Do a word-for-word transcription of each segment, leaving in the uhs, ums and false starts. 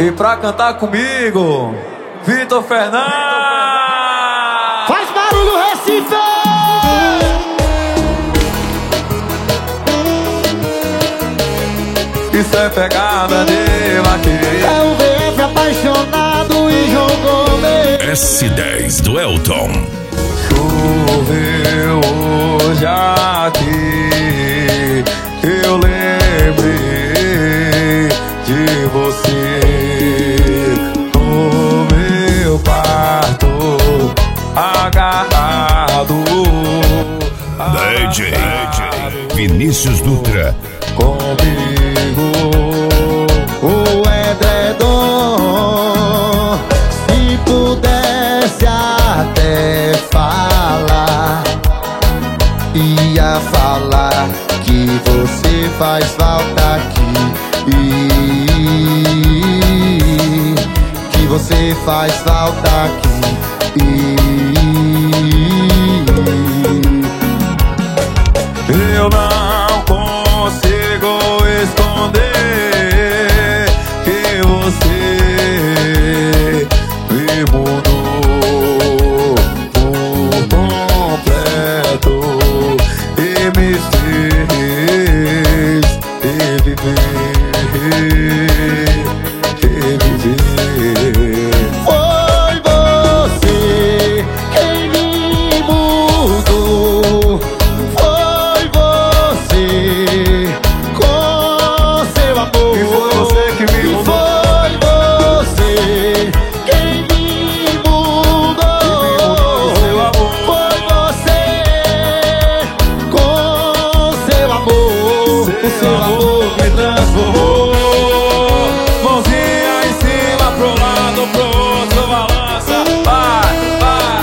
E pra cantar comigo, Vitor Fernandes. Faz barulho, Recife! Isso é pegada de vaqueiro. É o V F apaixonado e jogou meio. S dez do Elton. Choveu hoje aqui, eu lembrei de você. No meu quarto, agarrado, D J Vinícius Dutra. comigo. O edredom, se pudesse até falar, ia falar que você faz falta aqui, que você faz falta aqui. Eu não consigo esconder que você me mudou por completo e me fez reviver, reviver. Foi você quem me mudou. Foi você com seu amor. E foi você que me E mudou. foi você quem me mudou. seu amor. Foi você com seu amor. O seu amor me transformou. Mãozinha em cima, pro lado, pro outro, balança. Vai, vai.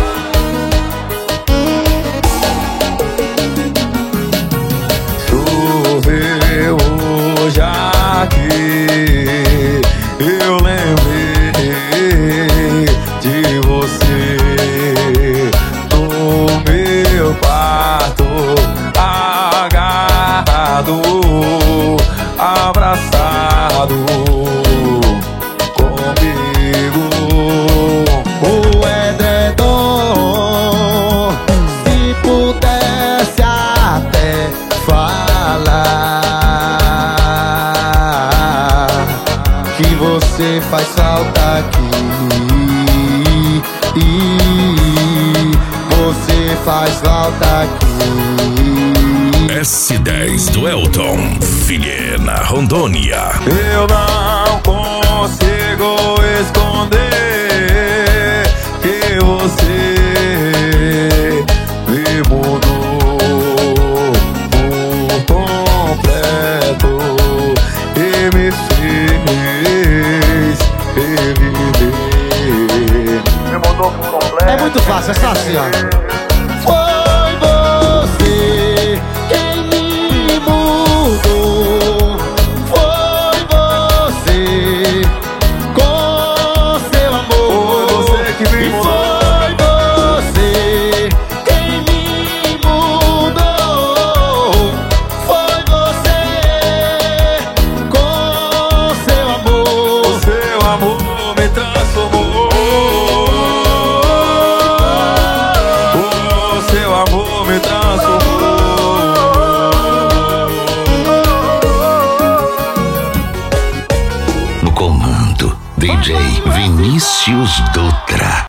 Choveu hoje aqui, eu lembrei de você. No meu quarto, agarrado, abraçado comigo. O edredom, se pudesse até falar, que você faz falta aqui, você faz falta aqui. S dez do Elton. Vilhena, Rondônia. Eu não consigo esconder que você me mudou por completo e me fez reviver. Me mudou por completo. É muito fácil, é só assim, ó. Foi você quem me mudou. Foi você com seu amor. Foi você que me E mudou. foi você quem me mudou. Foi você com seu amor. O seu amor me transformou. O seu amor me transformou. No comando, D J Vinícius Dutra.